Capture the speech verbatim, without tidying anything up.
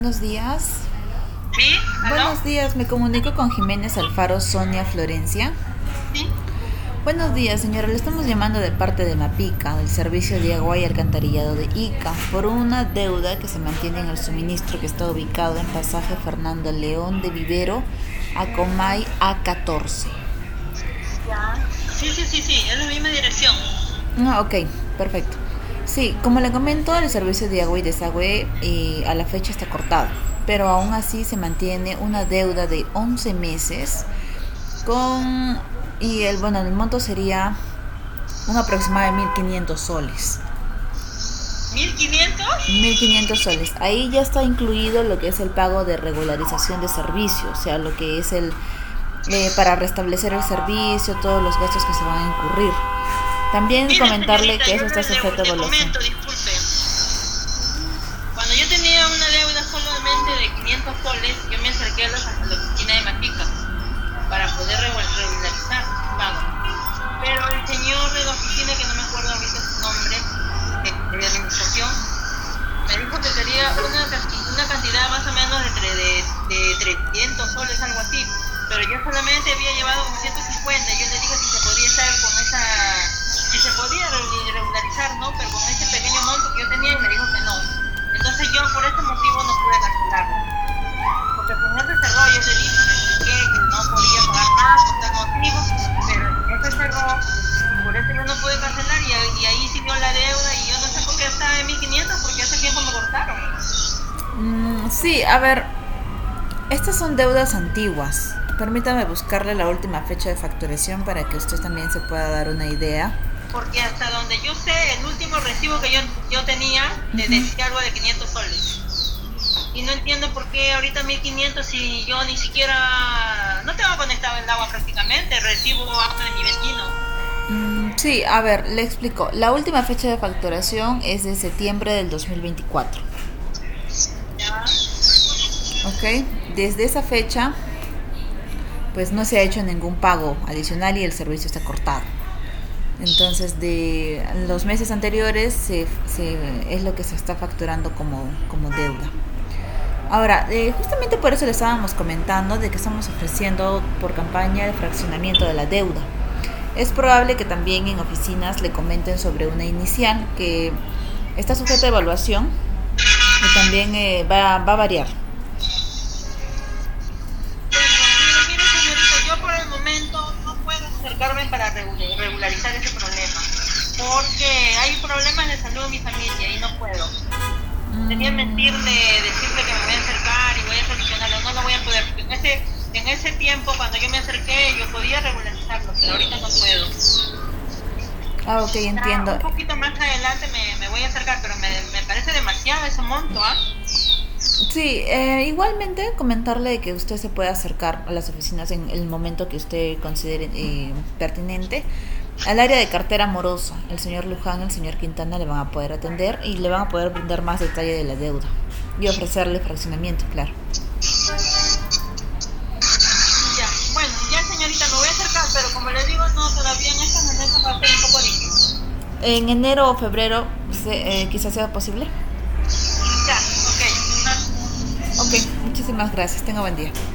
Buenos días. ¿Sí? ¿Aló? Buenos días, me comunico con Jiménez Alfaro Sonia Florencia. Sí. Buenos días, señora, le estamos llamando de parte de Mapica, del Servicio de Agua y Alcantarillado de Ica, por una deuda que se mantiene en el suministro que está ubicado en pasaje Fernando León de Vivero a Comay A catorce. Ya. Sí, sí, sí, sí, es la misma dirección. Ah, ok, perfecto. Sí, como le comento, el servicio de agua y desagüe eh, a la fecha está cortado, pero aún así se mantiene una deuda de once meses con y el bueno, el monto sería un aproximado de mil quinientos soles. ¿Mil quinientos? mil quinientos soles. Ahí ya está incluido lo que es el pago de regularización de servicio, o sea, lo que es el eh, para restablecer el servicio, todos los gastos que se van a incurrir. También Mire, comentarle señorita, que eso yo está le, sujeto a le evaluación. comento, disculpe. Cuando yo tenía una deuda solamente de quinientos soles, yo me acerqué a la, a la oficina de Mapica para poder regu- regularizar el pago. Pero el señor de la oficina, que no me acuerdo ahorita su nombre, de, de administración, me dijo que quería una, canti- una cantidad más o menos de, tre- de, de trescientos soles, algo así. Pero yo solamente había llevado como ciento cincuenta. Yo le dije si se podía estar con esa, si se podía re- regularizar, ¿no? Pero con ese pequeño monto que yo tenía, y me dijo que no. Entonces yo por ese motivo no pude cancelarlo. Porque el señor se cerró, yo le dije, le expliqué que no podía pagar más por tal motivo, pero el señor se cerró y por eso yo no pude cancelar y, y ahí siguió la deuda y yo no sé por qué estaba en mil quinientos porque hace tiempo me cortaron. Mm, sí, a ver, estas son deudas antiguas. Permítame buscarle la última fecha de facturación para que usted también se pueda dar una idea. Porque hasta donde yo sé, el último recibo que yo, yo tenía te Ujú. decía algo de quinientos soles. Y no entiendo por qué ahorita mil quinientos si yo ni siquiera, no tengo conectado el agua prácticamente, recibo agua de mi vecino. Mm, sí, a ver, le explico. La última fecha de facturación es de septiembre del dos mil veinticuatro. ¿Ya? ¿Ok? Desde esa fecha, pues no se ha hecho ningún pago adicional y el servicio está cortado. Entonces, de los meses anteriores se, se, es lo que se está facturando como, como deuda. Ahora, eh, justamente por eso le estábamos comentando de que estamos ofreciendo por campaña el fraccionamiento de la deuda. Es probable que también en oficinas le comenten sobre una inicial que está sujeta a evaluación y también eh, va, va a variar. Bueno, mire, mire señorita, yo por el momento no puedo acercarme para regu- regularizar ese problema, porque hay problemas de salud en mi familia y no puedo. Sería Mm, mentirle, decirle que me voy a acercar y voy a solucionarlo, no lo voy a poder, porque en ese, en ese tiempo cuando yo me acerqué yo podía regularizarlo, pero ahorita no puedo. ah, ok, Ya, entiendo. un poquito más adelante me, me voy a acercar, pero me, me parece demasiado ese monto, ¿ah? Sí, eh, igualmente comentarle que usted se puede acercar a las oficinas en el momento que usted considere eh, pertinente. Al área de cartera morosa, el señor Luján, el señor Quintana le van a poder atender y le van a poder brindar más detalle de la deuda y ofrecerle fraccionamiento, claro. Ya, bueno, ya señorita, me voy a acercar, pero como le digo, no, todavía en estos momentos va a ser un poco difícil. En enero o febrero, se- eh, quizás sea posible. Ya, ok. Ok, muchísimas gracias. Tenga buen día.